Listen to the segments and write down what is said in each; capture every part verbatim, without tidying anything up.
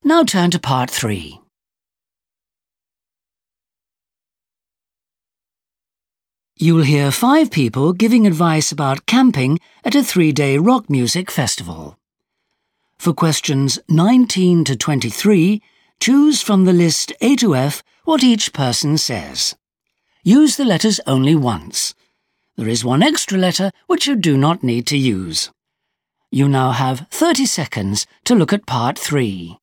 Now turn to part three. You'll hear five people giving advice about camping at a three-day rock music festival. For questions nineteen to twenty-three, choose from the list A to F what each person says. Use the letters only once. There is one extra letter which you do not need to use. You now have thirty seconds to look at part three.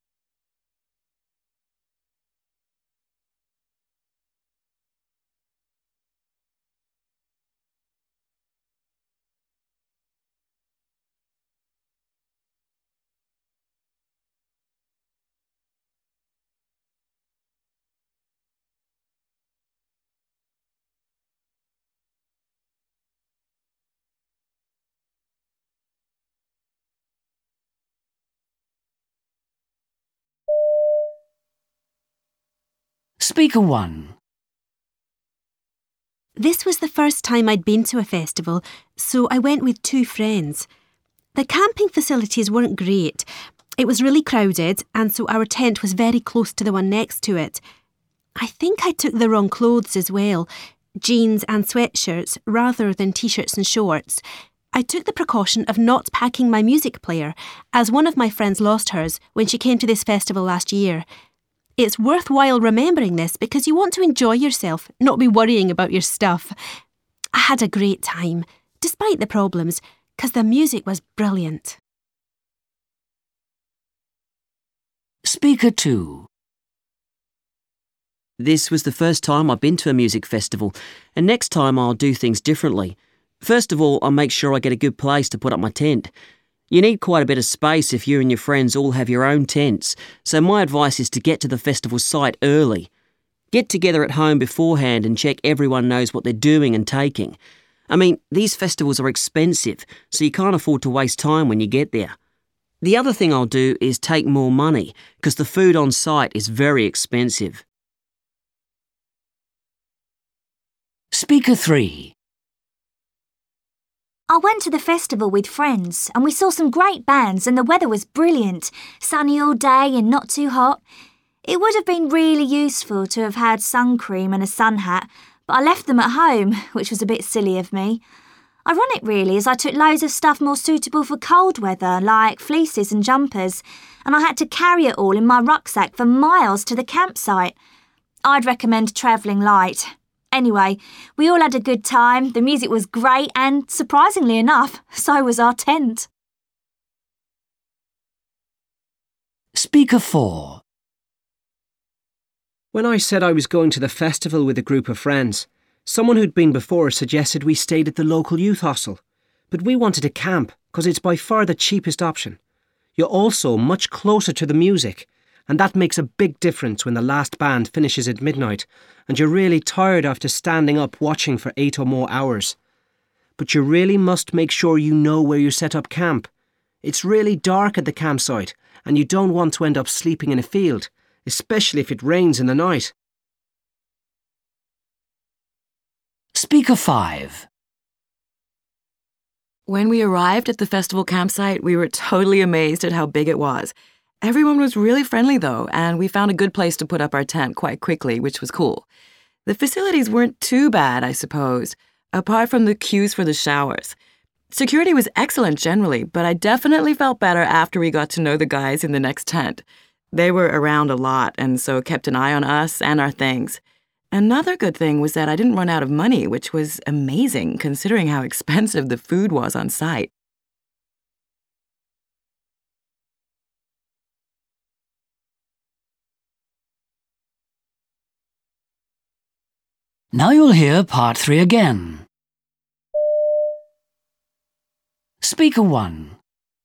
Speaker one. This was the first time I'd been to a festival, so I went with two friends. The camping facilities weren't great. It was really crowded, and so our tent was very close to the one next to it. I think I took the wrong clothes as well, jeans and sweatshirts rather than t-shirts and shorts. I took the precaution of not packing my music player, as one of my friends lost hers when she came to this festival last year. It's worthwhile remembering this because you want to enjoy yourself, not be worrying about your stuff. I had a great time, despite the problems, because the music was brilliant. Speaker two. This was the first time I've been to a music festival, and next time I'll do things differently. First of all, I'll make sure I get a good place to put up my tent. You need quite a bit of space if you and your friends all have your own tents, so my advice is to get to the festival site early. Get together at home beforehand and check everyone knows what they're doing and taking. I mean, these festivals are expensive, so you can't afford to waste time when you get there. The other thing I'll do is take more money, because the food on site is very expensive. Speaker three. I went to the festival with friends and we saw some great bands and the weather was brilliant, sunny all day and not too hot. It would have been really useful to have had sun cream and a sun hat, but I left them at home, which was a bit silly of me. Ironic really, as I took loads of stuff more suitable for cold weather, like fleeces and jumpers, and I had to carry it all in my rucksack for miles to the campsite. I'd recommend travelling light. Anyway, we all had a good time, the music was great and, surprisingly enough, so was our tent. Speaker four. When I said I was going to the festival with a group of friends, someone who'd been before suggested we stayed at the local youth hostel. But we wanted to camp, because it's by far the cheapest option. You're also much closer to the music, and that makes a big difference when the last band finishes at midnight and you're really tired after standing up watching for eight or more hours. But you really must make sure you know where you set up camp. It's really dark at the campsite and you don't want to end up sleeping in a field, especially if it rains in the night. Speaker five. When we arrived at the festival campsite, we were totally amazed at how big it was. Everyone was really friendly though, and we found a good place to put up our tent quite quickly, which was cool. The facilities weren't too bad, I suppose, apart from the queues for the showers. Security was excellent generally, but I definitely felt better after we got to know the guys in the next tent. They were around a lot and so kept an eye on us and our things. Another good thing was that I didn't run out of money, which was amazing considering how expensive the food was on site. Now you'll hear part three again. Speaker one.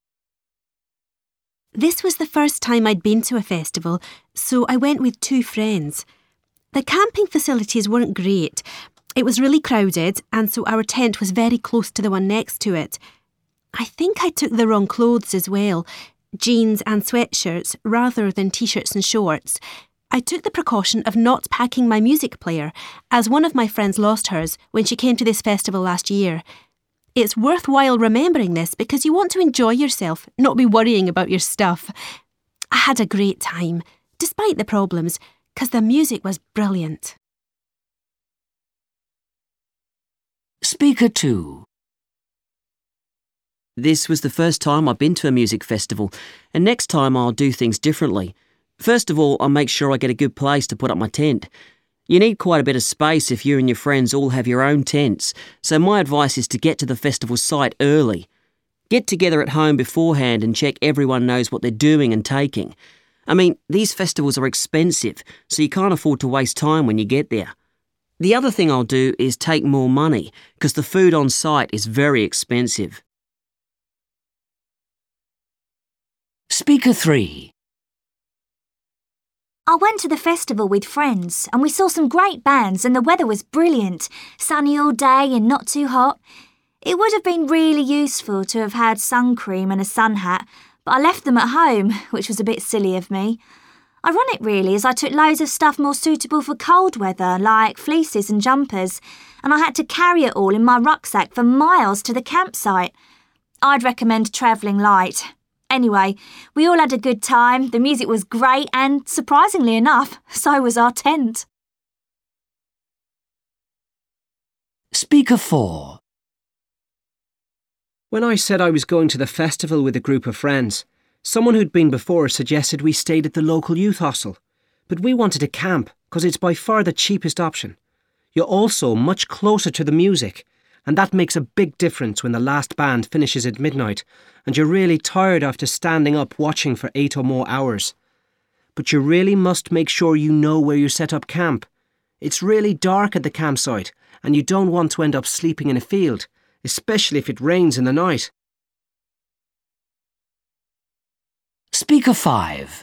This was the first time I'd been to a festival, so I went with two friends. The camping facilities weren't great. It was really crowded, and so our tent was very close to the one next to it. I think I took the wrong clothes as well, jeans and sweatshirts rather than t-shirts and shorts. I took the precaution of not packing my music player, as one of my friends lost hers when she came to this festival last year. It's worthwhile remembering this because you want to enjoy yourself, not be worrying about your stuff. I had a great time, despite the problems, because the music was brilliant. Speaker two. This was the first time I've been to a music festival, and next time I'll do things differently. First of all, I'll make sure I get a good place to put up my tent. You need quite a bit of space if you and your friends all have your own tents, so my advice is to get to the festival site early. Get together at home beforehand and check everyone knows what they're doing and taking. I mean, these festivals are expensive, so you can't afford to waste time when you get there. The other thing I'll do is take more money, because the food on site is very expensive. Speaker three. I went to the festival with friends and we saw some great bands and the weather was brilliant, sunny all day and not too hot. It would have been really useful to have had sun cream and a sun hat, but I left them at home, which was a bit silly of me. Ironic really, as I took loads of stuff more suitable for cold weather, like fleeces and jumpers, and I had to carry it all in my rucksack for miles to the campsite. I'd recommend travelling light. Anyway, we all had a good time, the music was great and, surprisingly enough, so was our tent. Speaker four. When I said I was going to the festival with a group of friends, someone who'd been before suggested we stayed at the local youth hostel. But we wanted to camp, because it's by far the cheapest option. You're also much closer to the music, and that makes a big difference when the last band finishes at midnight and you're really tired after standing up watching for eight or more hours. But you really must make sure you know where you set up camp. It's really dark at the campsite and you don't want to end up sleeping in a field, especially if it rains in the night. Speaker five.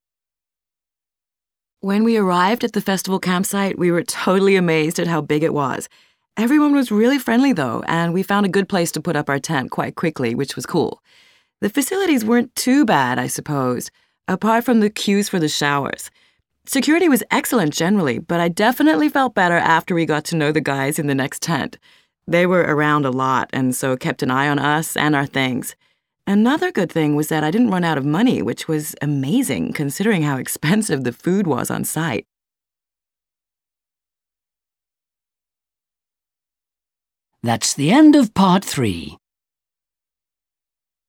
When we arrived at the festival campsite, we were totally amazed at how big it was. Everyone was really friendly though, and we found a good place to put up our tent quite quickly, which was cool. The facilities weren't too bad, I suppose, apart from the queues for the showers. Security was excellent generally, but I definitely felt better after we got to know the guys in the next tent. They were around a lot and so kept an eye on us and our things. Another good thing was that I didn't run out of money, which was amazing considering how expensive the food was on site. That's the end of part three.